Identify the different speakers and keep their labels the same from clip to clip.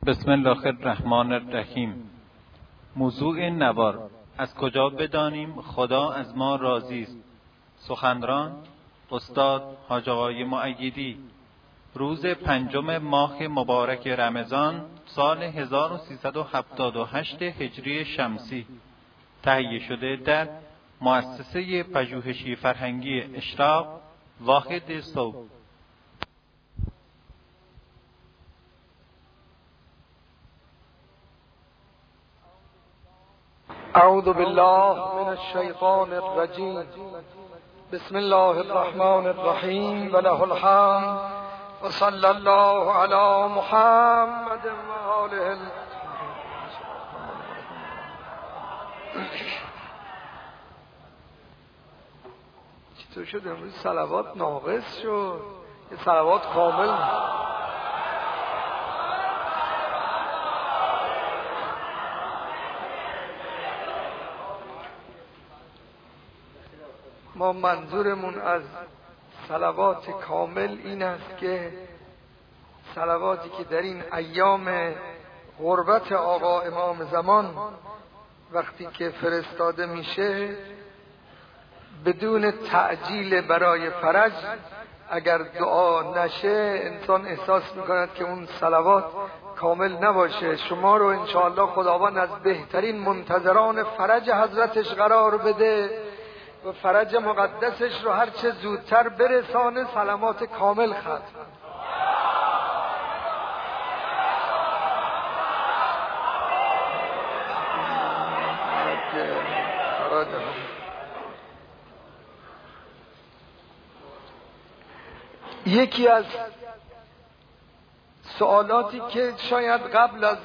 Speaker 1: بسم الله الرحمن الرحیم. موضوع نوار: از کجا بدانیم خدا از ما راضی است؟ سخنران استاد حاج آقای مؤیدی. روز 5 ماه مبارک رمضان سال 1378 هجری شمسی، تهیه شده در مؤسسه پژوهشی فرهنگی اشراق، واحد صوب.
Speaker 2: اعوذ بالله من الشیطان الرجیم. بسم الله الرحمن الرحیم و له الحمد و صلی الله علی محمد و آله. چطور شد امروز صلوات ناقص شد؟ یه صلوات کامل. ما منظورمون از صلوات کامل این است که صلواتی که در این ایام غربت آقا امام زمان وقتی که فرستاده میشه بدون تعجیل برای فرج، اگر دعا نشه انسان احساس میکند که اون صلوات کامل نباشه. شما رو انشاءالله خداوند از بهترین منتظران فرج حضرتش قرار بده و فرج مقدسش رو هر چه زودتر برسانه. سلامات کامل ختم. یکی از سوالاتی که شاید قبل از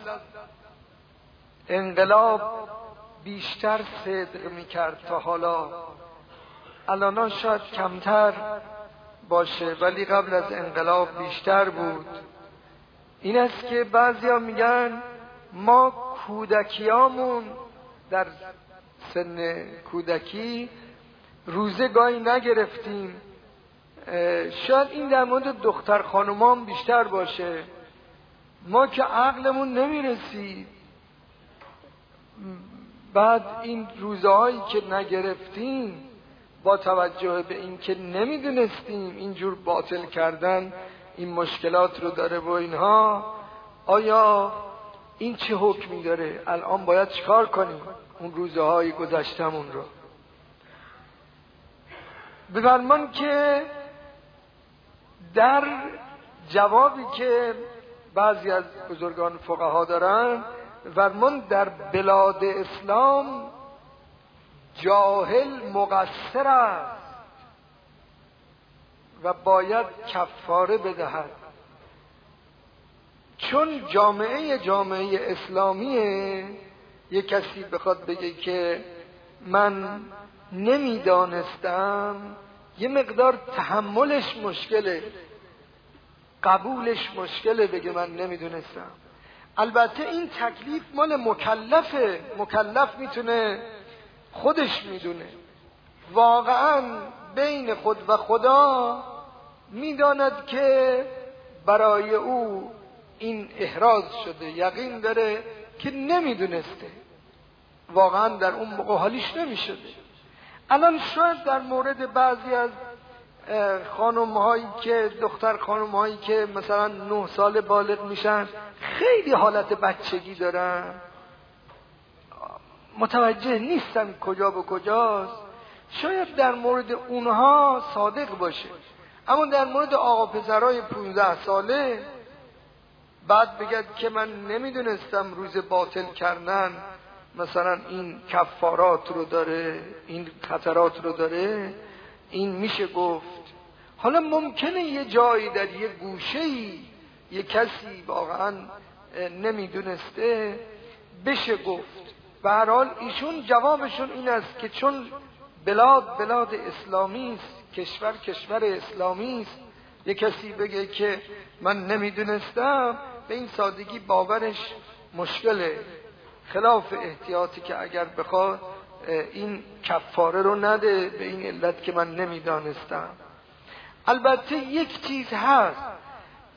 Speaker 2: انقلاب بیشتر صدق میکرد تا حالا، الان شاید کمتر باشه ولی قبل از انقلاب بیشتر بود، این است که بعضیا میگن ما کودکیامون در سن کودکی روزه گاهی نگرفتیم. شاید این در مورد دختر خانومان بیشتر باشه. ما که عقلمون نمیرسید، بعد این روزهایی که نگرفتیم با توجه به این که نمیدونستیم اینجور باطل کردن این مشکلات رو داره و اینها، آیا این چه حکمی داره؟ الان باید چیکار کنیم اون روزهای گذشتمون رو؟ بفرمان که در جوابی که بعضی از بزرگان فقها دارن، فرمان در بلاد اسلام جاهل مقصر است و باید کفاره بدهد. چون جامعه اسلامیه، یک کسی بخواد بگه که من نمیدانستم، یه مقدار تحملش مشکله، قبولش مشکله، بگه من نمیدونستم. البته این تکلیف مال مکلفه، مکلف میتونه خودش میدونه، واقعا بین خود و خدا میداند که برای او این احراز شده، یقین داره که نمیدونسته، واقعا در اون موقع حالیش نمیشده. الان شاید در مورد بعضی از خانم‌هایی که دختر خانم‌هایی که مثلا 9 سال بالغ میشن خیلی حالت بچگی دارن، متوجه نیستن کجا به کجاست، شاید در مورد اونها صادق باشه. اما در مورد آقا پسرای 15 ساله بعد بگد که من نمیدونستم روز باطل کردن مثلا این کفارات رو داره، این خطرات رو داره، این میشه گفت. حالا ممکنه یه جایی در یه گوشه‌ای یه کسی واقعا نمیدونسته بشه گفت. به هر حال ایشون جوابشون این است که چون بلاد اسلامی است، کشور اسلامی است، یه کسی بگه که من نمیدونستم، به این سادگی باورش مشکله، خلاف احتیاطی که اگر بخواد این کفاره رو نده به این علت که من نمیدانستم. البته یک چیز هست،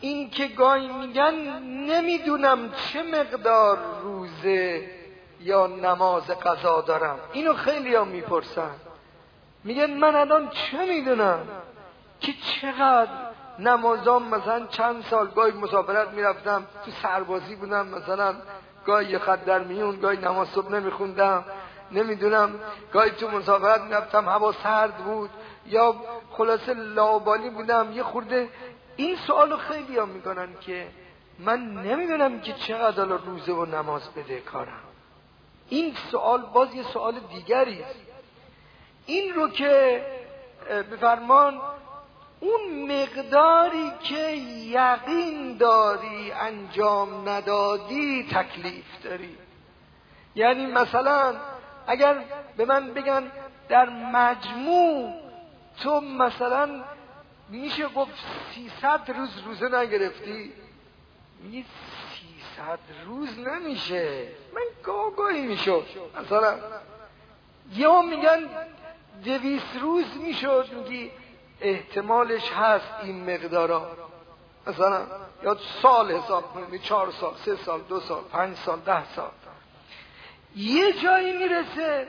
Speaker 2: این که گاهی میگن نمیدونم چه مقدار روزه یا نماز قضا دارم، اینو خیلی ها میپرسن، میگن من الان چه میدونم که چقدر نمازام، مثلا چند سال گاهی مسافرت میرفتم، تو سربازی بودم، مثلا گاهی یه خط در میون، گاهی نماز صبح نمیخوندم، نمیدونم گاهی تو مسافرت میرفتم هوا سرد بود، یا خلاصه لاابالی بودم یه خورده. این سوالو خیلی ها میکنن که من نمیدونم که چقدر روزه و نماز بده کارم. این سوال باز یه سوال دیگری است. این رو که بفرمان اون مقداری که یقین داری انجام ندادی تکلیف داری. یعنی مثلا اگر به من بگن در مجموع تو مثلا میشه گفت 300 روز روزه نگرفتی، میگی 300 روز نمیشه، من گاهی میشد مثلا، یا میگن 200 روز میشد، میگی احتمالش هست این مقدارا، مثلا یا سال حساب کنید، 4 سال، 3 سال، 2 سال، 5 سال، 10 سال. یه جایی میرسه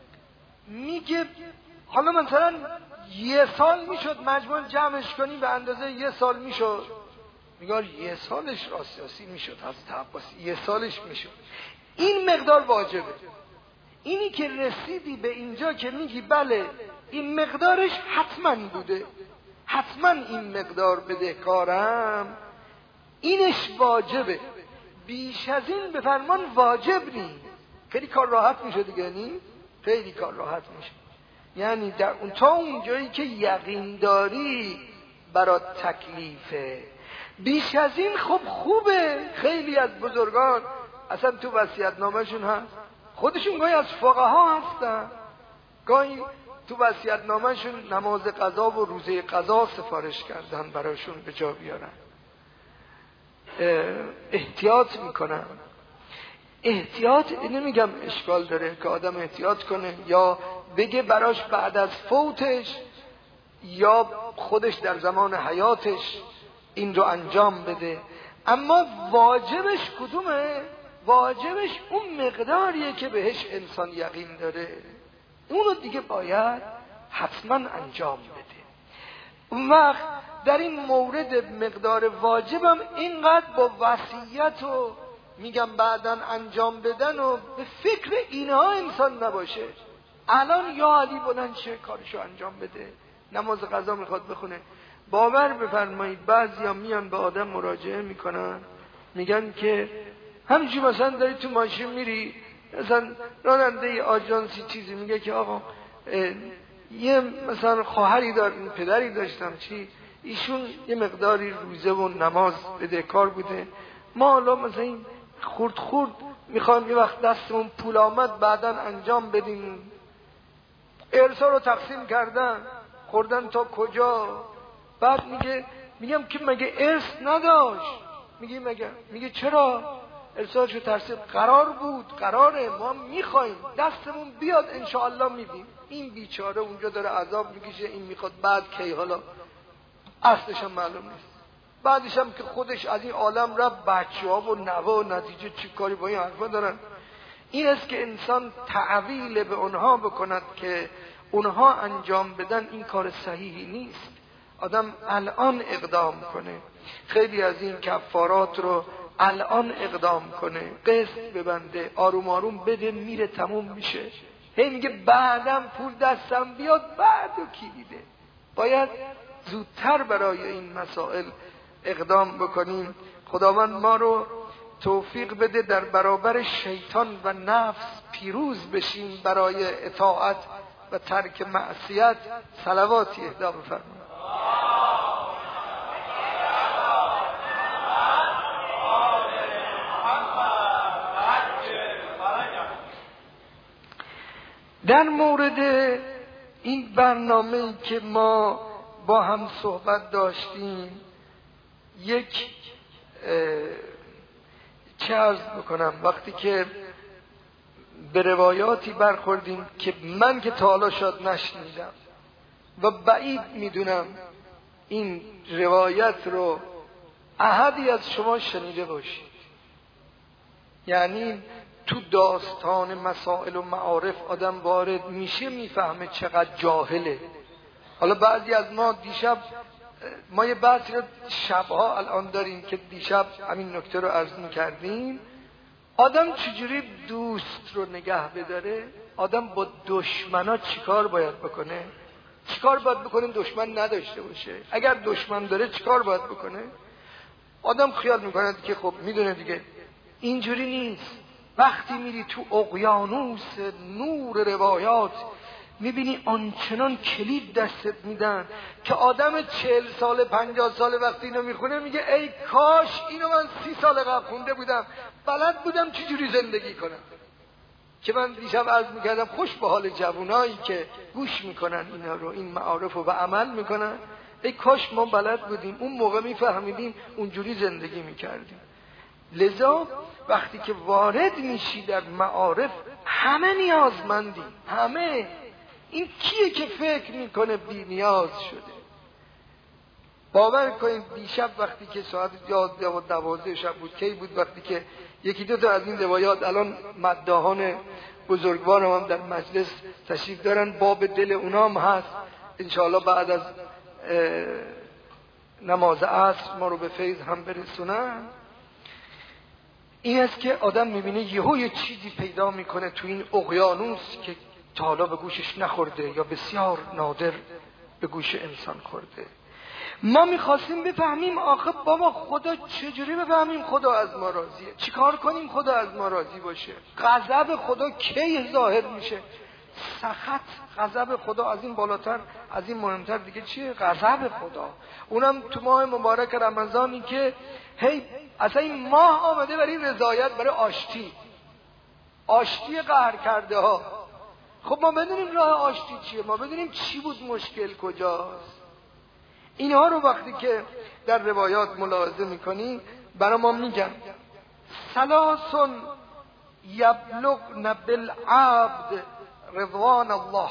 Speaker 2: میگه حالا مثلا 1 سال میشد مجموع جمعش کنی به اندازه 1 سال میشد، میگه 1 سالش راستی میشد، از عباسی 1 سالش میشد. این مقدار واجبه. اینی که رسیدی به اینجا که میگی بله این مقدارش حتما بوده، حتما این مقدار بدهکارم، اینش واجبه. بیش از این به فرمان واجب نیست. خیلی کار راحت میشه دیگه، نی؟ خیلی کار راحت میشه. یعنی در اون تا اون جایی که یقین داری برات تکلیفه. بیش از این خب خوبه. خیلی از بزرگان اصلا تو وصیت‌نامه‌شون هست، خودشون گاهی از فقها هستن، گاهی تو وصیت‌نامه‌شون نماز قضا و روزه قضا سفارش کردن براشون به جا بیارن. احتیاط میکنن. احتیاط نمیگم اشکال داره که آدم احتیاط کنه یا بگه براش بعد از فوتش یا خودش در زمان حیاتش این رو انجام بده، اما واجبش کدومه؟ واجبش اون مقداریه که بهش انسان یقین داره، اونو دیگه باید حتما انجام بده. اون وقت در این مورد مقدار واجبم اینقدر با وصیت و میگم بعداً انجام بدن و به فکر اینها انسان نباشه. الان یا علی بلند شه کارشو انجام بده، نماز قضا میخواد بخونه. باور بفرمایید بعضیا میان به آدم مراجعه میکنن، میگن که همینجوری مثلا داری تو ماشین میری، مثلا راننده آژانسی چیزی میگه که آقا یه مثلا خواهری دارم، پدری داشتم، چی ایشون یه مقداری روزه و نماز بدهکار بوده، ما حالا مثلا این خورد میخوایم یه وقت دستمون پول آمد بعداً انجام بدیم. ارثا رو تقسیم کردن، خوردن تا کجا. بعد میگم که مگه ارث نداشت؟ میگه چرا؟ ارثاشو ترسیم قرار بود، قراره ما میخوایم دستمون بیاد انشاءالله میدیم. این بیچاره اونجا داره عذاب میکشه، این میخواد بعد کی، حالا اصلش هم معلوم نیست. بعدش هم که خودش از این عالم رفت، بچه‌ها و نوه و نتیجه چی کاری با این حرفا دارن. این است که انسان تعویل به اونها بکند که اونها انجام بدن، این کار صحیحی نیست. آدم الان اقدام کنه، خیلی از این کفارات رو الان اقدام کنه، قسط ببنده، آروم آروم بده، میره تموم میشه. هی میگه بعدم پول دستم بیاد، بعدو کی دیده؟ باید زودتر برای این مسائل اقدام بکنیم. خداوند ما رو توفیق بده در برابر شیطان و نفس پیروز بشیم برای اطاعت و ترک معصیت. صلواتی اهدا بفرمایید. در مورد این برنامه‌ای که ما با هم صحبت داشتیم، یک چه عرض بکنم، وقتی که به روایاتی برخوردیم که من که تا حالا شاید نشنیدم و بعید میدونم این روایت رو احدی از شما شنیده باشید. یعنی تو داستان مسائل و معارف آدم وارد میشه میفهمه چقدر جاهله. حالا بعضی از ما دیشب، ما یه بحثی رو شبها الان داریم که دیشب همین نکته رو عرض میکردیم. آدم چجوری دوست رو نگه بداره؟ آدم با دشمنا چیکار باید بکنه؟ چیکار باید بکنه دشمن نداشته باشه؟ اگر دشمن داره چیکار باید بکنه؟ آدم خیال میکنه که خب میدونه دیگه. اینجوری نیست. وقتی میری تو اقیانوس نور روایات میبینی آنچنان کلید دستت میدن که آدم 40 سال 50 سال وقتی اینو میخونه میگه ای کاش اینو من 30 سال قبل خونده بودم، بلد بودم چجوری زندگی کنم. که من دیشب عرض میکردم خوش به حال جوانایی که گوش میکنن اینا رو، این معارف رو به عمل میکنن. ای کاش ما بلد بودیم اون موقع میفهمیدیم اونجوری زندگی میکردیم. لذا وقتی که وارد میشی در معارف همه نیازمندی، همه. این کیه که فکر میکنه بی نیاز شده؟ باور کنید دیشب وقتی که ساعت 11 و 12 شب بود، کی بود؟ وقتی که یکی دو تا از این روایات الان مداحان بزرگوارم هم در مجلس تشریف دارن، باب دل اونام هست. انشاءالله بعد از نماز عصر ما رو به فیض هم برسونن. این است که آدم میبینه یه چیزی پیدا میکنه تو این اقیانوس که تا حالا به گوشش نخورده یا بسیار نادر به گوش انسان خورده. ما میخواستیم بفهمیم آخه بابا خدا چجوری بفهمیم خدا از ما راضیه؟ چیکار کنیم خدا از ما راضی باشه؟ غضب خدا کی ظاهر میشه؟ سخط غضب خدا از این بالاتر، از این مهمتر دیگه چیه؟ غضب خدا، اونم تو ماه مبارک رمضانی که هی اصلا این ماه آمده برای رضایت، برای آشتی قهر کرده ها. خب ما بدونیم راه آشتی چیه، ما بدونیم چی بود، مشکل کجاست. اینها رو وقتی که در روایات ملاحظه میکنی برای ما میگن ثلاث یبلغن بالعبد رضوان الله.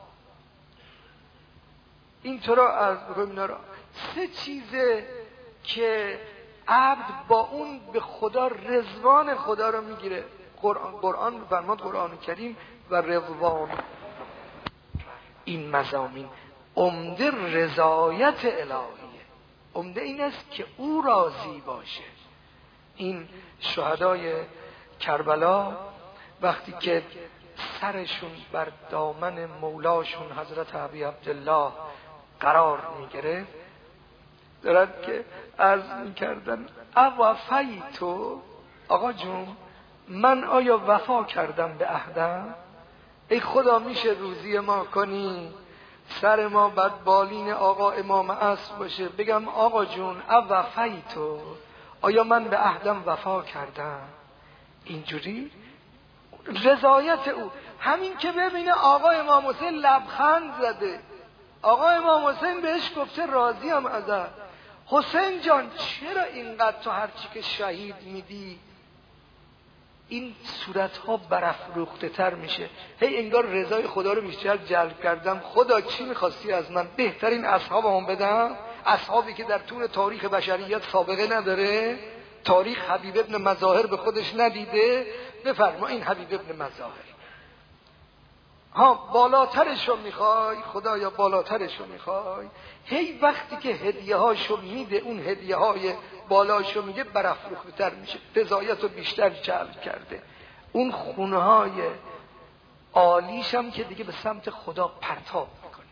Speaker 2: اینطور از اینا رو 3 چیزه که عبد با اون به خدا رضوان خدا رو میگیره. قرآن فرمود، قرآن کریم و رضوان، این مضامین عمده رضایت الهیه. عمده این است که او راضی باشه. این شهدای کربلا وقتی که سرشون بر دامن مولاشون حضرت ابی عبدالله قرار میگیره، دارن که عرض میکردن اوفیتو، آقا جون من آیا وفا کردم به عهدم؟ ای خدا میشه روزی ما کنی، سر ما بر بالین آقا امام عصر باشه، بگم آقا جون اوفیتو، آیا من به عهدم وفا کردم؟ اینجوری رضایت او. همین که ببینه آقا امام حسین لبخند زده، آقا امام حسین بهش گفته راضیم ازت، حسین جان چرا اینقدر تو هرچی که شهید میدی این صورتها برافروخته تر میشه؟ هی انگار رضای خدا رو بیشتر جلب کردم. خدا چی میخواستی از من؟ بهترین اصحابم بدم، اصحابی که در طول تاریخ بشریت سابقه نداره، تاریخ حبیب ابن مظاهر به خودش ندیده. بفرما این حبیب ابن مظاهر ها بالاترشو میخوای خدایا، بالاترشو میخوای. هی وقتی که هدیه هاشو میده، اون هدیه های بالاشو میده، برافروخته تر میشه، رضایت رو بیشتر جلب کرده. اون خونه های عالیش هم که دیگه به سمت خدا پرتاب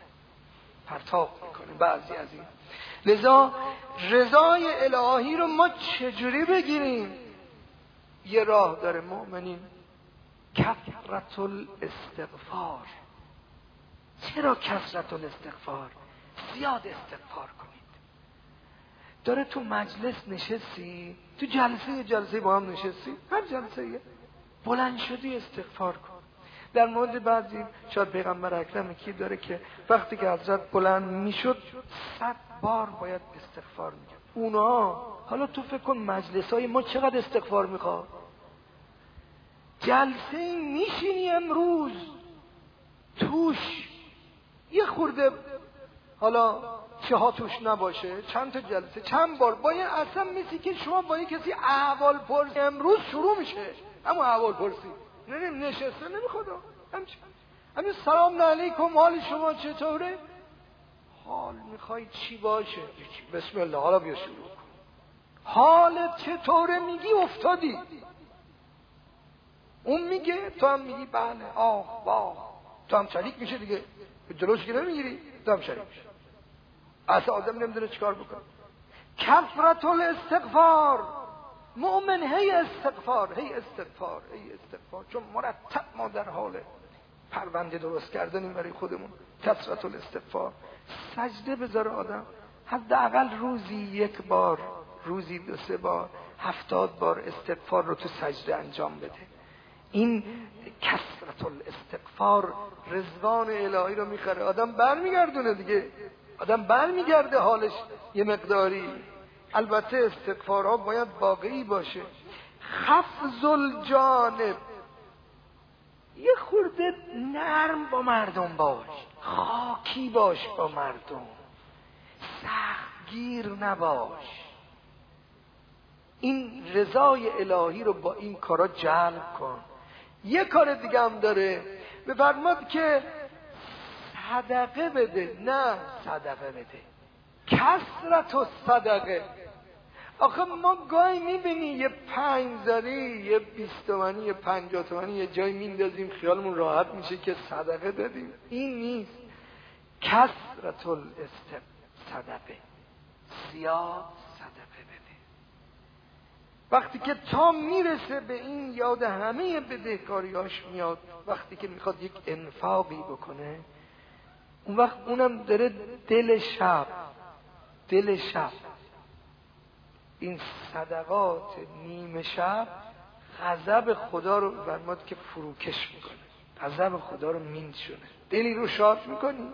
Speaker 2: میکنه بعضی از این. لذا رضای الهی رو ما چجوری بگیریم؟ یه راه داره مؤمنین، کثرت الاستغفار. چرا کثرت الاستغفار؟ زیاد استغفار کنید. داره تو مجلس نشستی، تو جلسه با هم نشستی، هر جلسه بلند شدی استغفار کن. در مورد بعضی شاید پیغمبر اکرم کی داره که وقتی که حضرت بلند میشد 100 بار باید استغفار میکرد. اونا حالا تو فکر کن مجلسای ما چقدر استغفار میخواد. جلسه میشینی امروز توش یه خورده حالا بچه ها توش نباشه، چند تا جلسه چند بار باید اصلا مثل که شما با یک کسی احوال پرسی امروز شروع میشه، اما احوال پرسی نشسته نمیخواد همین سلام علیکم حال شما چطوره؟ حال میخوای چی باشه؟ بسم الله حالا بیا شروع کن. حالت چطوره؟ میگی افتادی، اون میگه تو هم میگی بله آه واه، تو هم شریک میشه دیگه، جلوش که نمیگیری تو هم شریک میشه. اصلا آدم نمیدونه چیکار بکنه. کثرت الاستغفار، مؤمن هی استغفار هی استغفار هی استغفار، چون مرتب ما در حال پرونده درست کردنیم برای خودمون. کثرت الاستغفار، سجده بذاره آدم حداقل روزی 1 بار، روزی 2-3 بار، 70 بار استغفار رو تو سجده انجام بده. این کثرت الاستغفار رضوان الهی رو میخره، آدم برمیگردونه دیگه، آدم برمیگرده حالش یه مقداری. البته استغفارها باید واقعی باشه. خفض الجانب، یه خورده نرم با مردم باش، خاکی باش با مردم، سختگیر نباش. این رضای الهی رو با این کارا جلب کن. یه کار دیگه هم داره، بفرماد که صدقه بده. نه صدقه بده، کثرت الصدقه. آخه ما گاهی میبینی یه 5 زاری، یه 20 تومانی، یه 50 تومانی یه جای میندازیم خیالمون راحت میشه که صدقه دادیم. این نیست. کثرت الصدقه، زیاد صدقه بده. وقتی که تا میرسه به این یاد همه بدهکاریاش میاد، وقتی که میخواد یک انفاقی بکنه، اون وقت اونم داره دل شب این صدقات نیمه شب غضب خدا رو فرمود که فروکش میکنه، غضب خدا رو میندشونه، دلی رو شاد میکنی.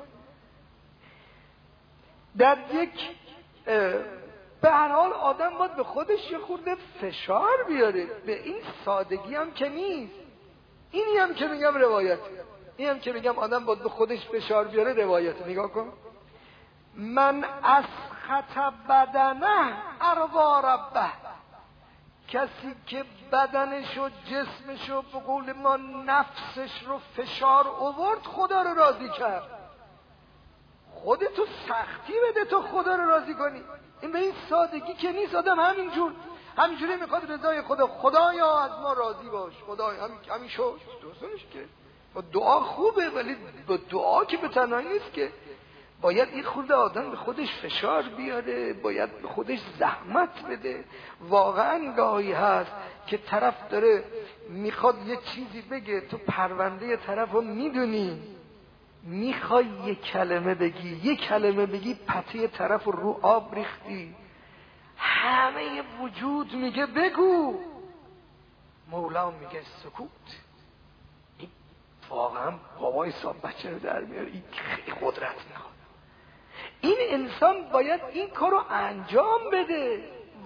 Speaker 2: در یک به هر حال آدم باید به خودش یه خورده فشار بیاره، به این سادگی هم که نیست. اینی هم که میگم روایت، این هم که میگم آدم باید به خودش فشار بیاره روایت. نگاه کن، من اسخط بدنه ارضا ربه، کسی که بدنش و جسمش و به قول ما نفسش رو فشار آورد خدا رو راضی کرد. خودتو سختی بده تو خدا رو راضی کنی. این به این سادگی که نیست. آدم همینجوری میخواد رضای خدایا از ما راضی باش، خدایا همین شو دوستانش که با دعا خوبه، ولی با دعا که به تنهایی نیست که. باید این خورده آدم به خودش فشار بیاره، باید به خودش زحمت بده. واقعا گاهی هست که طرف داره میخواد یه چیزی بگه، تو پرونده طرف رو میدونی، میخوای یه کلمه بگی پته طرف رو آب ریختی، همه وجود میگه بگو، مولا میگه سکوت. این واقعا بابای صاحب بچه رو در میاره، این خیلی قدرت میخواد. این انسان باید این کارو انجام بده.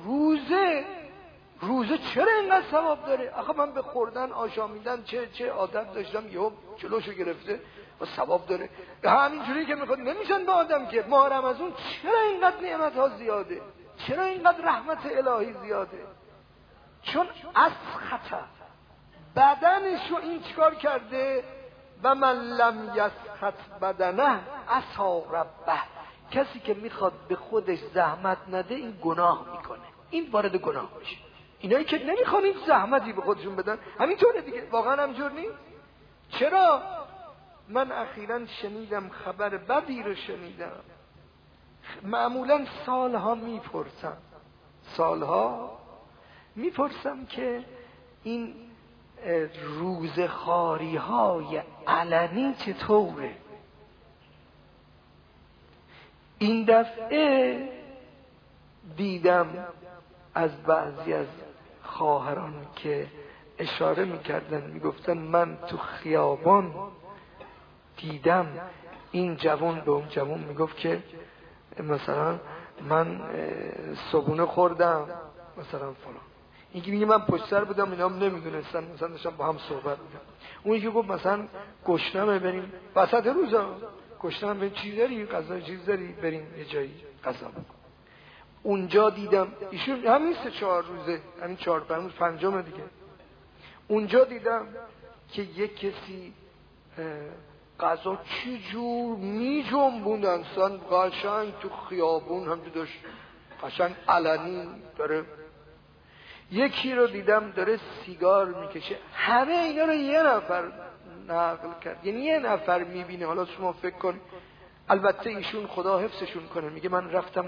Speaker 2: روزه چرا اینقدر ثواب داره؟ آخه من به خوردن آشامیدن چه عادت داشتم، یهو جلوشو گرفته و ثواب داره. همینجوری که میخواد نمیشن به آدم که ماه رمضان چرا اینقدر نعمت ها زیاده، چرا اینقدر رحمت الهی زیاده؟ چون اسخط بدنشو این چیکار کرده؟ و من لم یسخط بدنه عصا ربه، کسی که میخواد به خودش زحمت نده این گناه میکنه، این وارد گناه میشه. اینایی که نمیخوان این زحمتی به خودشون بدن همینطوره دیگه. واقعا همینجور نیست؟ چرا؟ من اخیراً شنیدم خبر بدی رو شنیدم. معمولاً سالها میپرسم که این روزخواری های علنی چطوره؟ این دفعه دیدم از بعضی از خواهران که اشاره میکردن، میگفتن من تو خیابان دیدم این جوان به اون جوان میگفت که مثلا من صبونه خوردم مثلا فلان، این میگه من پشت سر بودم اینا هم نمیدونستن، مثلا داشتم با هم صحبت می‌کردم. اون یکی گفت مثلا گشنمه بریم وسط روزا گشتم به چیز داری؟ غذا چیز داری؟ بریم یه جایی غذا بخوریم. اونجا دیدم ایشون همین 3-4 روزه، همین 4-5 روز، 5م دیگه، اونجا دیدم که یک کسی غذا چی جور می جنبوندن اصلا قشنگ تو خیابون هم داشت قشنگ علنی داره. یکی رو دیدم داره سیگار میکشه. همه اینا رو یه نفر نقل کرد، یعنی یه نفر میبینه. حالا شما فکر کن، البته ایشون خدا حفظشون کنه، میگه من رفتم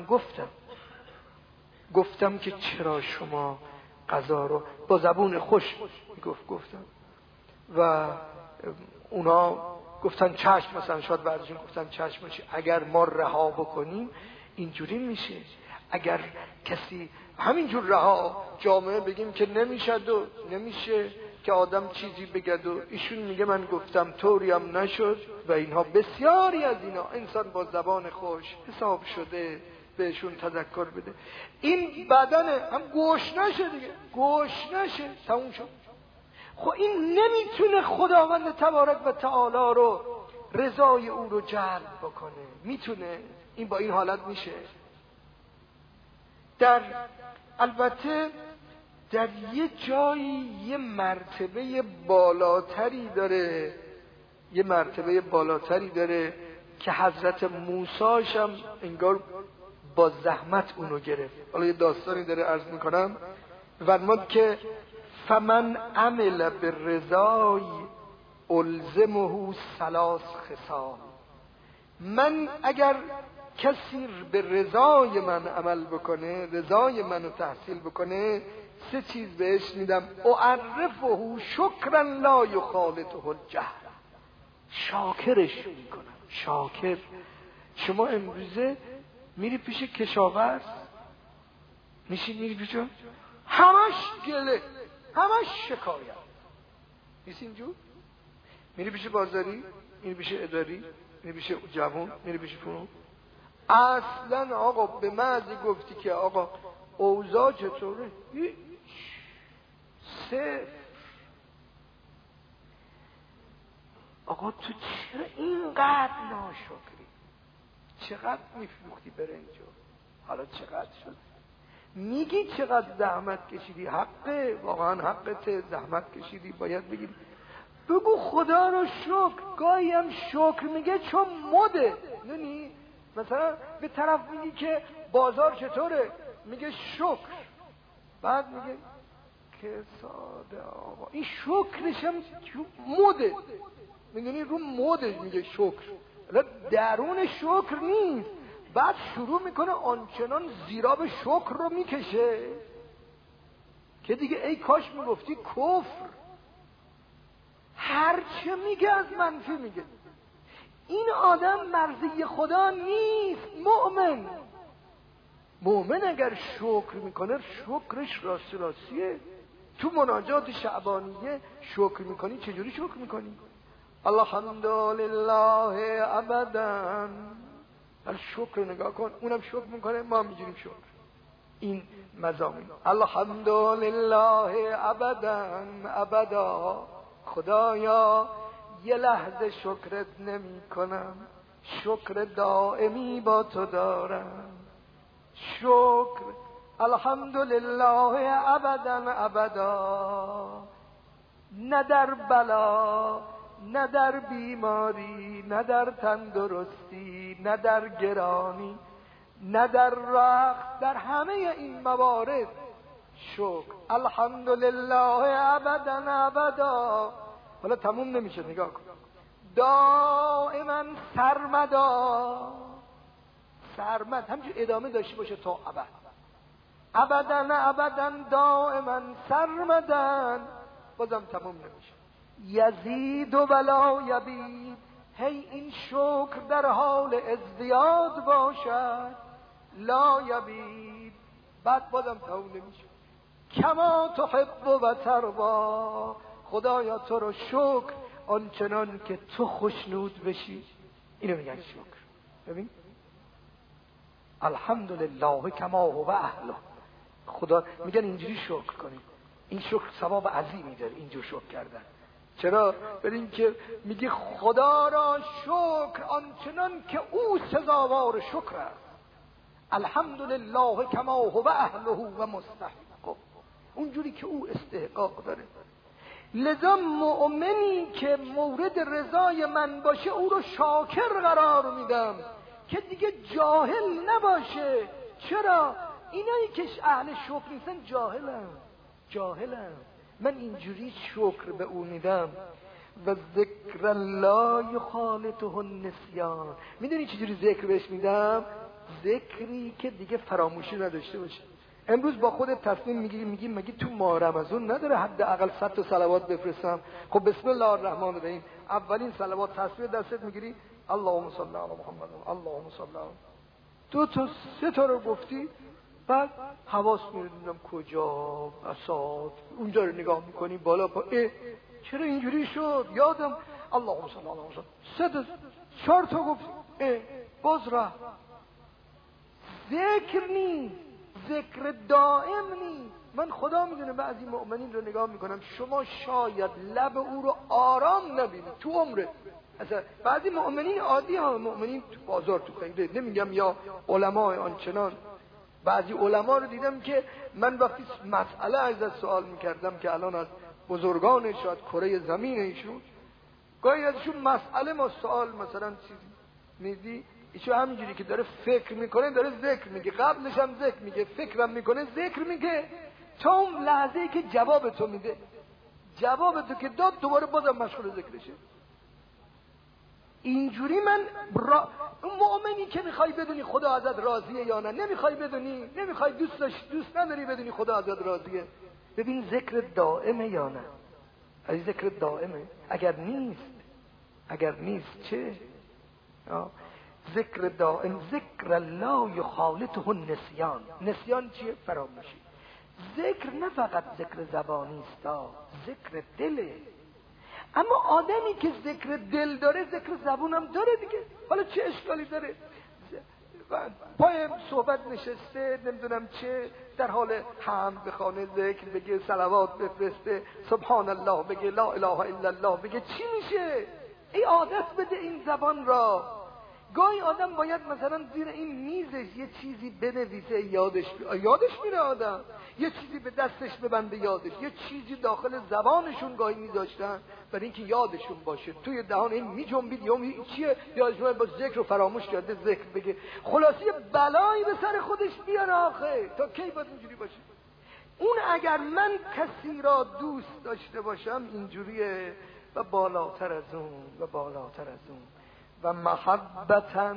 Speaker 2: گفتم که چرا شما غذا رو با زبون خوش گفتم و اونا گفتن چشم، مثلا شاید بعضیشون گفتن چشم باشه، اگر ما رها بکنیم اینجوری میشه. اگر کسی همینجور رها جامعه بگیم که نمیشه که آدم چیزی بگد و ایشون میگه من گفتم طوری هم نشد و اینها بسیاری از اینا انسان با زبان خوش حساب شده بهشون تذکر بده. این بدن هم گوش نشه دیگه، گوش نشه تموم شد. خب این نمیتونه خداوند تبارک و تعالی رو رضای او رو جلب بکنه. میتونه این با این حالت میشه؟ البته در یه جایی یه مرتبه بالاتری داره که حضرت موسیش هم انگار با زحمت اونو گرفت. حالا یه داستانی داره عرض میکنم فرمود که فمن عمل بالرضای الزمه 3 خصال. من اگر کسی به رضای من عمل بکنه، رضای منو تحصیل بکنه، 3 چیز بهش میدم. اعرفه شکرا لا یخالطه الجهل. شاکرش میکنم. شاکر. شما امروزه میری پیش کشاورز، میری پیش همش گله، همش شکایت، نیست اینجور؟ میری پیش بازاری، میری پیش اداری، میری پیش جوان، میری پیش فنون. اصلا آقا به محضی گفتی که آقا اوضاع چطوره، هیچ، صفر. آقا تو چرا اینقدر ناشکری؟ چقدر میفروختی برنجو؟ حالا چقدر شد؟ میگی چقدر زحمت کشیدی؟ حقه، واقعا حقته، زحمت کشیدی، باید بگی بگو خدا رو شکر. گاهی هم شکر میگه چون مده. نونی مثلا به طرف میگی که بازار چطوره، میگه شکر، بعد میگه که ساده آقا این شکرش هم مده، میدونی رو مده میگه شکر، درون شکر نیست. بعد شروع میکنه آنچنان زیراب شکر رو میکشه که دیگه ای کاش میگفتی کفر. هرچه میگه از منفی میگه. این آدم مرضی خدا نیست. مؤمن اگر شکر میکنه شکرش راستیه. تو مناجات شعبانیه شکر میکنی، چجوری شکر میکنی؟ الحمدلله ابدا. در شکر نگاه کن، اونم شکر میکنه، ما میگیریم شکر. این مضامین الحمدلله ابدا. خدایا یه لحظه شکرت نمی کنم، شکر دائمی با تو دارم. شکر الحمدلله ابدا. نه در بلا، نه در بیماری، نه در تندرستی، نه در گرانی، نه در رخت، در همه این موارد شکر الحمدلله ابدا. حالا تموم نمیشه، نگاه کن. دائما سرمد همچون ادامه داشته باشه تا ابدا دائما سرمدن، بازم تموم نمیشه. یزید و ولا یبید. هی این شکر در حال ازدیاد باشد، لا یبید، بعد بازم تموم نمیشه. کما تحب و ترضا. خدایا تو رو شکر آنچنان که تو خوشنود بشی. اینو میگن شکر. ببین الحمدلله کما هو اهله. خدا میگن اینجوری شکر کنید. این شکر ثواب عظیمی داره اینجور شکر کردن. چرا؟ برای اینکه میگه خدا را شکر آنچنان که او سزاوار شکر است. الحمدلله کما هو اهله و مستحق، اونجوری که او استحقاق داره. لذا مؤمنی که مورد رضای من باشه او رو شاکر قرار میدم که دیگه جاهل نباشه. چرا؟ اینایی که اهل شکر نیستن جاهلن. من اینجوری شکر به او میدم. و ذکر الله یخالطه النسیان. میدونی چجوری ذکر بهش میدم؟ ذکری که دیگه فراموشی نداشته باشه. امروز با خودت تصمیم میگیری مگه تو ماه رمضان نداره حداقل 100 تا صلوات بفرستم؟ خب بسم الله الرحمن الرحیم اولین صلوات تصویر دستت میگیری اللهم صل علی محمد اللهم صل علی. 2 تا 3 تا رو گفتی، بعد حواس می‌دونم کجا اساد اونجا رو نگاه میکنی بالا چرا اینجوری شد؟ یادم اللهم صل علی محمد 3 تا 4 تا گفتی باز رفت. ذکر نیست، ذکر دائم نیست. من خدا میدونه بعضی مؤمنین رو نگاه میکنم شما شاید لب او رو آرام نبینید تو عمره. اصلا بعضی مؤمنین عادی ها، مؤمنین تو بازار تو خیلی نمیگم یا علماء آنچنان، بعضی علما رو دیدم که من وقتی مسئله از سوال میکردم که الان از بزرگان شاید کره زمین ایشون گاهی ازشون مسئله ما سوال مثلا چیزی میدی ایشون همینجوری که داره فکر میکنه داره ذکر میگه، قبلش هم ذکر میگه، فکرم میکنه ذکر میگه، تا اون لحظه‌ای که جواب تو میده، جواب تو که داد دوباره بازم مشغول ذکرشه. اینجوری من مؤمنی که میخوای بدونی خدا ازت راضیه یا نه، نمیخوای بدونی، نمیخوای دوست نداری بدونی خدا ازت راضیه، ببین ذکر دائمه یا نه. از ذکر دائمه. اگر نیست چه؟ ذکر دائم. ذکر الله یخالطه النسیان. نسیان چیه؟ فراموشی. ذکر نه فقط ذکر زبانی است، ذکر دله. اما آدمی که ذکر دل داره ذکر زبون هم داره دیگه. حالا چه اشکالی داره؟ پای صحبت نشسته نمیدونم چه، در حال حمد بخونه، ذکر بگه، صلوات بفرسته، سبحان الله بگه، لا اله الا الله بگه، چی میشه؟ ای عادت بده این زبان را. گاهی آدم باید مثلا زیر این میزش یه چیزی بنویسه، یادش میره آدم، یه چیزی به دستش ببنده یادش، یه چیزی داخل زبانشون گاهی میذاشتن برای اینکه یادشون باشه، توی دهان این میجنبید یا چیه، یادشون با ذکر رو فراموش کرده ذکر بگه، خلاصی بلایی به سر خودش بیاره آخه. تا کی باید اینجوری باشه؟ اون اگر من کسی را دوست داشته باشم اینجوریه، و بالاتر از اون و بالاتر از اون. و محبتا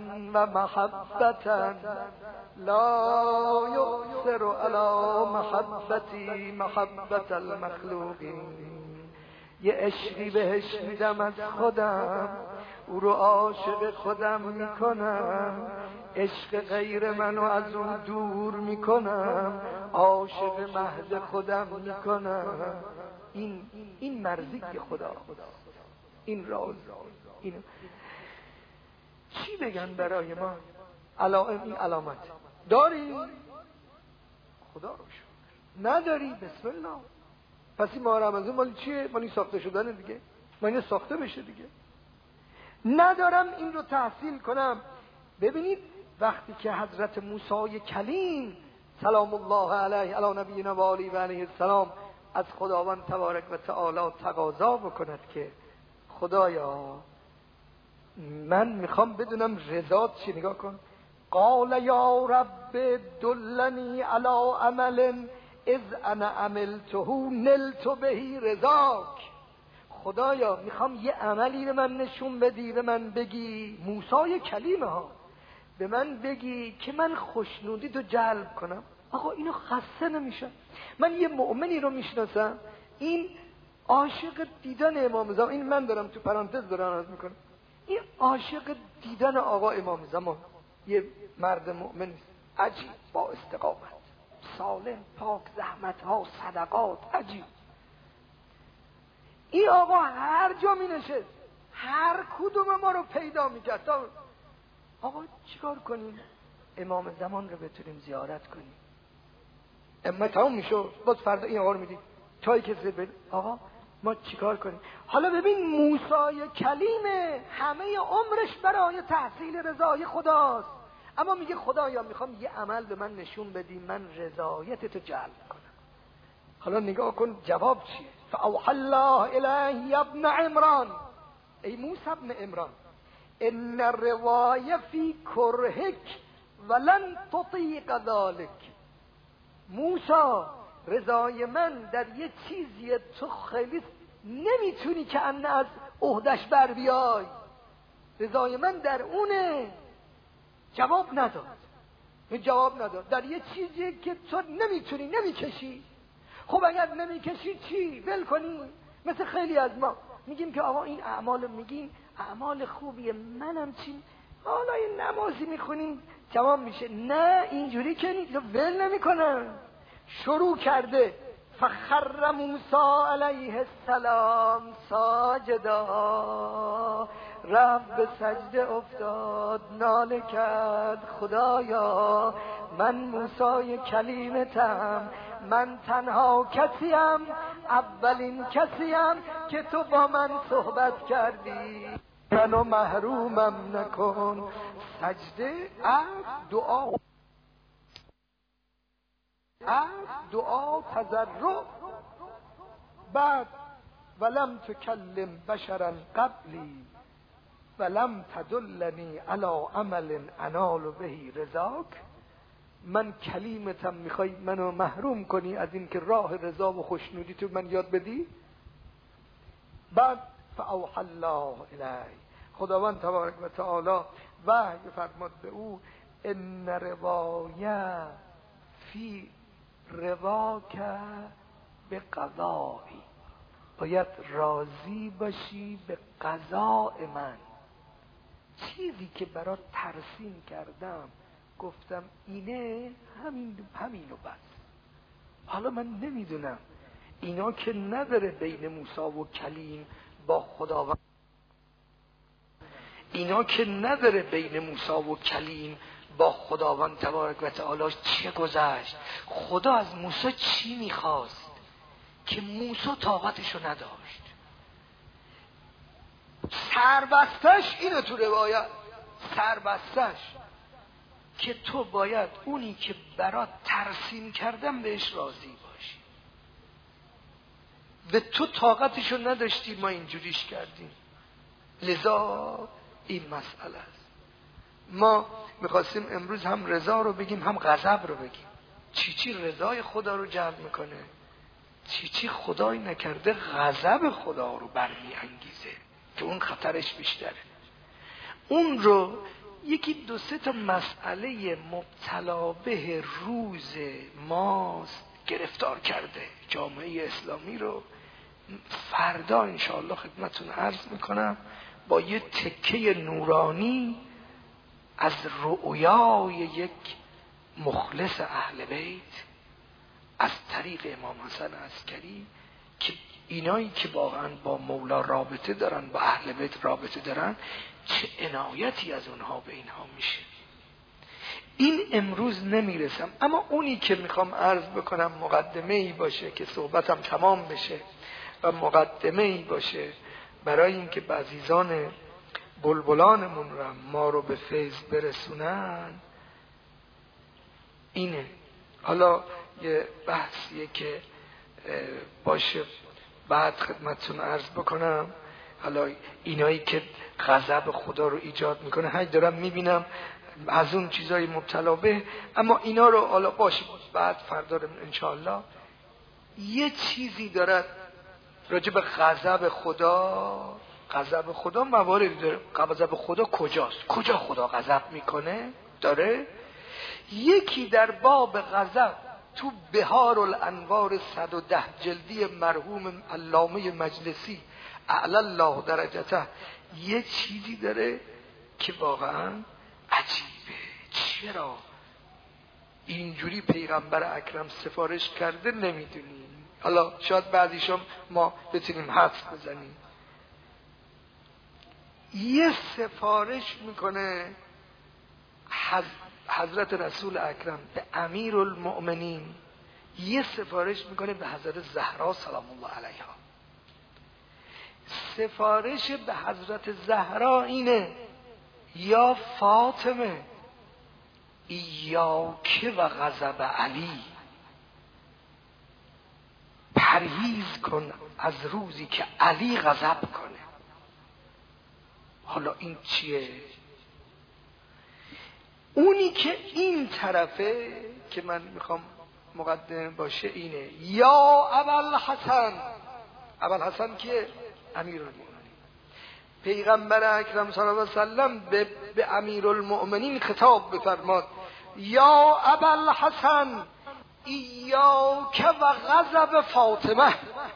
Speaker 2: لا یؤثر علی محبتی محبت المخلوقین. یه عشقی بهش میدم از خودم، او رو عاشق خودم میکنم، عشق غیر منو از اون دور میکنم، عاشق محض خودم میکنم. این مرضی خدا، این راز، این چی بگن برای ما؟ این علامت داری؟ خدا رو شکر. نداری؟ بسم الله. پس این ماه رمضان مال چیه؟ مال این ساخته شدن دیگه، مال این ساخته بشه دیگه. ندارم این رو تحصیل کنم. ببینید وقتی که حضرت موسی کلیم سلام الله علیه علی نبینا و آله و علیه السلام از خداوند تبارک و تعالی تقاضا بکند که خدایا من میخوام بدونم رضات چی، نگاه کن. قال یا رب دلنی علی عمل اذ انا عملته نلت بهی رضاک. خدایا میخوام یه عملی به من نشون بدی، به من بگی، موسی کلیم ها، به من بگی که من خوشنودی تو جلب کنم. آقا اینو خسته نمیشم. من یه مؤمنی رو میشناسم این عاشق دیدن امام زمان، این من دارم تو پرانتز دارم عرض میکنم، این عاشق دیدن آقا امام زمان، یه مرد مؤمن عجیب، با استقامت، سالم، پاک، زحمت ها، صدقات، عجیب. این آقا هر جا می نشست هر کدوم ما رو پیدا میکرد تا آقا چیکار کنیم امام زمان رو بتونیم زیارت کنیم. اما تمام میشد باز فردا این آقا رو میدید چای که زبل. آقا ما چیکار کنیم؟ حالا ببین موسی کلیم همه عمرش برای تحصیل رضای خداست، اما میگه خدایا میخوام یه عمل به من نشون بدی من رضایت تو جلب کنم. حالا نگاه کن جواب چیه؟ فاوحى الله الیه ابن عمران، ای موسی ابن عمران، ان الرضای فی کرهک ولن تطیق ذلک. موسی رضای من در یه چیزی تو خیلی نمیتونی که از عهدش بر بیای، رضای من در اونه. جواب نداد در یه چیزی که تو نمیتونی، نمیکشی. خب اگر نمیکشی چی؟ ول کنی؟ مثل خیلی از ما میگیم که آقا این اعمال میگیم اعمال خوبیه، منم چی؟ حالا این نمازی میخونیم تمام میشه. نه اینجوری که ول نمیکنن. شروع کرده فخر موسی علیه السلام ساجدا، رفت به سجده افتاد، ناله کرد خدایا من موسی کلیمتم، من تنها کسیم، اولین کسیم که تو با من صحبت کردی، منو محرومم نکن. سجده دعا تضرع. بعد ولم تکلم بشرا قبلی ولم تدلنی علی عمل انال بهی رضاک. من کلیمتم، میخوای منو محروم کنی از این که راه رضا و خوشنودی تو من یاد بدی؟ بعد فاوحى الله الیه، خداوند تبارک و تعالی وحی فرمود به او ان رضای فی رضاک به قضایی، باید راضی باشی به قضاء من. چیزی که برات ترسیم کردم گفتم اینه، همینو بس. حالا من نمیدونم اینا که نداره بین موسی و کلیم با خداوند، با خداوند تبارک و تعالی چه گذشت، خدا از موسی چی میخواست که موسی طاقتشو نداشت. سربستش اینه تو روایت، سربستش که تو باید اونی که برات ترسیم کردم بهش راضی باشی. به تو طاقتشو نداشتی، ما اینجوریش کردیم. لذا این مسئله است. ما میخواستیم امروز هم رضا رو بگیم هم غضب رو بگیم. چی رضای خدا رو جلب میکنه، چی خدای نکرده غضب خدا رو برمیانگیزه که اون خطرش بیشتره. اون رو یکی دو سه تا مسئله مبتلا به روز ماست گرفتار کرده جامعه اسلامی رو. فردا انشاءالله خدمتون عرض میکنم با یه تکه نورانی از رؤیای یک مخلص اهل بیت از طریق امام حسن عسکری، که اینایی که واقعا با مولا رابطه دارن، با اهل بیت رابطه دارن، چه عنایتی از اونها به اینها میشه. این امروز نمیرسم، اما اونی که میخوام عرض بکنم مقدمه ای باشه که صحبتم تمام بشه و مقدمه ای باشه برای اینکه بعضیزان بلبلانمون رو ما رو به فیض برسونن، اینه. حالا یه بحثیه که باشه بعد خدمتتون عرض بکنم. حالا اینایی که غضب خدا رو ایجاد میکنه، هی دارم میبینم از اون چیزای مبتلا به، اما اینا رو حالا باشه بعد فردا انشاءالله یه چیزی دارد راجع به غضب خدا. غضب خدا مواردی داره. غضب خدا کجاست؟ کجا خدا غضب میکنه؟ داره یکی در باب غضب تو بهار الانوار 110 جلدی مرحوم علامه مجلسی اعلی الله درجته یه چیزی داره که واقعا عجیبه. چرا اینجوری پیغمبر اکرم سفارش کرده نمیدونیم. حالا شاید بعضیشم ما بتونیم حدس بزنیم. یه سفارش میکنه حضرت رسول اکرم به امیر المؤمنین، یه سفارش میکنه به حضرت زهرا سلام الله علیها. سفارش به حضرت زهرا اینه: یا فاطمه ایاک و غضب علی، پرهیز کن از روزی که علی غضب کنه. حالا این چیه؟ اونی که این طرفه که من میخوام مقدمه باشه اینه: یا ابوالحسن. ابوالحسن که امیرالمؤمنین، پیغمبر اکرم صلی الله علیه و سلم به امیرالمؤمنین خطاب بفرماد: یا ابوالحسن ایاک و غضب فاطمه،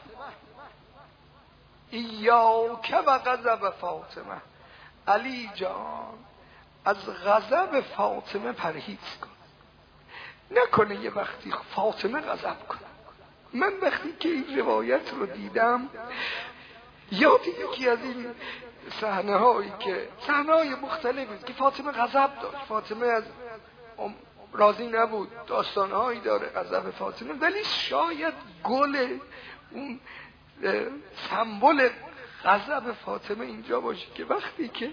Speaker 2: ایاک و غضب فاطمه. علی جان از غضب فاطمه پرهیز کن، نکنه یه وقتی فاطمه غضب کنه. من وقتی که این روایت رو دیدم یاد یکی از این صحنه هایی که صحنه های مختلفی که فاطمه غضب داشت، فاطمه از راضی نبود، داستان هایی داره غضب فاطمه، ولی شاید گل اون سمبل غضب فاطمه اینجا باشه که وقتی که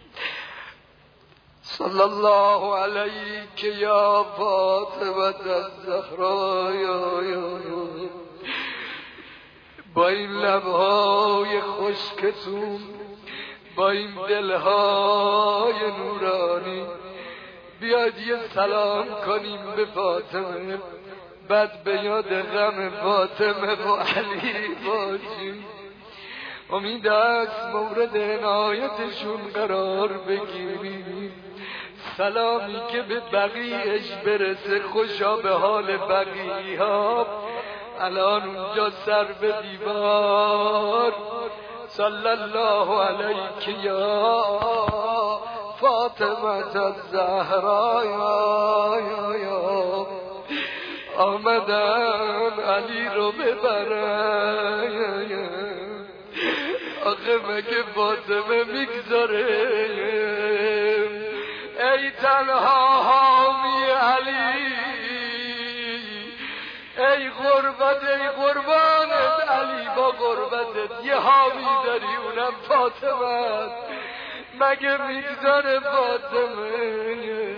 Speaker 2: صلی الله علیک یا فاطمه الزهرا، با این لبهای خشکتون، با این دلهای نورانی، بیاید یه سلام کنیم به فاطمه، بعد به یاد غم فاطمه و علی باشیم. امید است مورد عنایتشون قرار بگیریم. سلامی که به بقیهش برسه، خوشا به حال بقیه ها. الان اونجا سر به دیوار: صلی الله علیک یا فاطمه الزهرا، آمدن علی رو ببرن. آخه مگه فاطمه میگذاره؟ ای تنها حامی علی، ای غربت، ای قربانت علی، با غربتت یه حامی داری، اونم فاطمه. مگه میگذاره فاطمه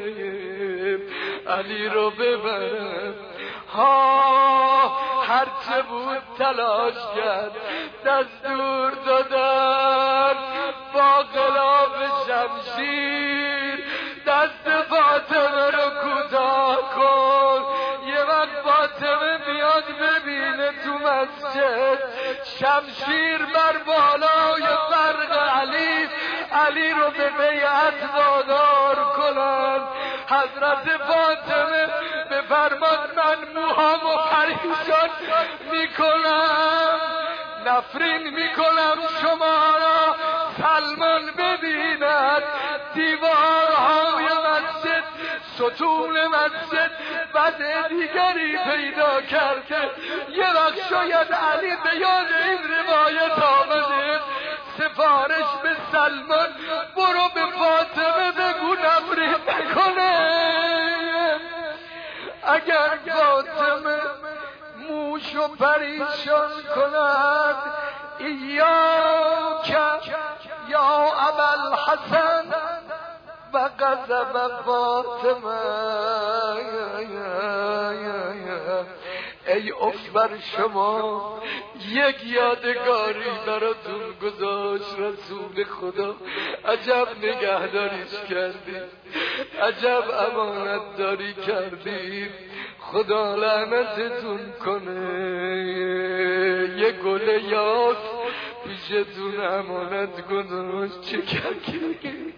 Speaker 2: علی رو ببرم؟ ها هرچه بود تلاش کرد، دستور دادن با غلاف شمشیر دست فاطمه رو کوتاه کن. یه وقت فاطمه بیاد ببینه تو مسجد شمشیر بر بالای فرق علی، علی رو به بیعت وادار کنن. حضرت فاطمه بفرماد: من موهامو پریشان میکنم، نفرین میکنم شما را سلمان ببیند. دیوارهای مسجد، ستون مسجد بد دیگری پیدا کرده. یه وقت شاید علی به یاد این روایت آمده، سفارش به سلمان: برو به فاطمه بگو نفرین نکنه. اگر فاطمه موشو پریشان کند: ایاک یا ابوالحسن و غضب فاطمه. ای اف بر شما، یک یادگاری براتون گذاشت رسول خدا. عجب نگهداریش کردید، عجب امانت داری کردید. خدا لعنتتون کنه. یه گل یاس پیشتون امانت گذاشت، چه کردید؟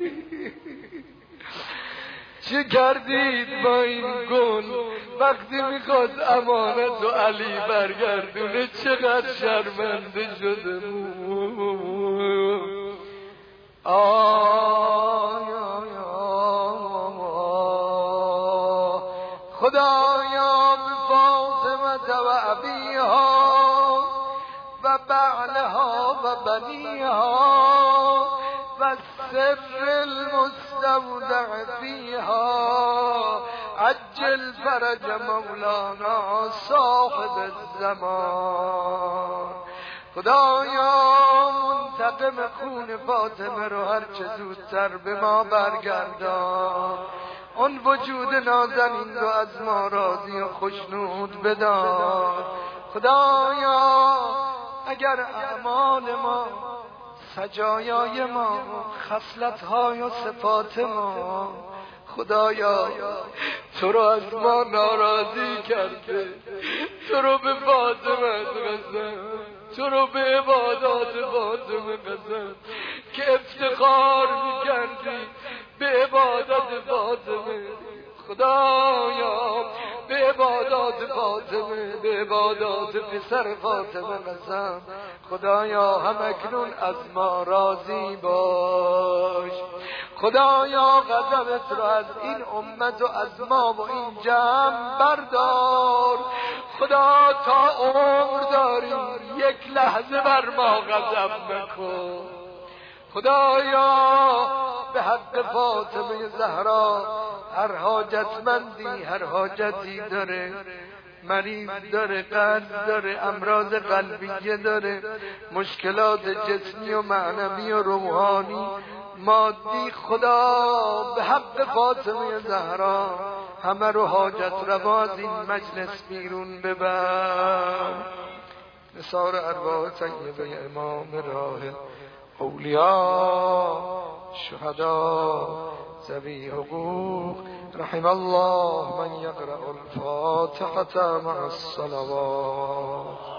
Speaker 2: چه کردید با این گل؟ وقتی میخواد امانت و علی برگردونه چقدر شرمنده شده. خدایا به فاطمه و ابیها و بعلها و بنیها و سر المستودع فیها عجل فرج مولانا صاحب الزمان. خدایا منتقم خون فاطمه رو هر چه زودتر به ما برگردان، اون وجود نازنین رو از ما راضی و خوشنود بدار. خدایا اگر اعمال ما، سجایای ما، خصلت‌های و صفات ما خدایا تو رو از ما ناراضی کرده، تو رو به فاطمه قسم، تو رو به عبادات فاطمه قسم که افتخار میکردی به عبادت فاطمه، خدایا به عبادات فاطمه، به عبادات پسر فاطمه قسم، خدایا هم اکنون از ما راضی باش. خدایا غضبت را از این امت و از ما و این جمع بردار. خدا تا عمر داریم یک لحظه بر ما غضب نکن. خدایا به حق فاطمه زهرا هر حاجتمندی هر حاجتی داره، مریض داره، قرض داره، امراض قلبیه داره، مشکلات جسمی و معنوی و روحانی مادی، خدا به حق فاطمه زهرا همه رو حاجت روا از این مجلس بیرون ببر. نثار ارواح طیبه امام راه اولیاء شهدا ذوی حقوق رحم الله من یقرأ الفاتحة مع الصلوات.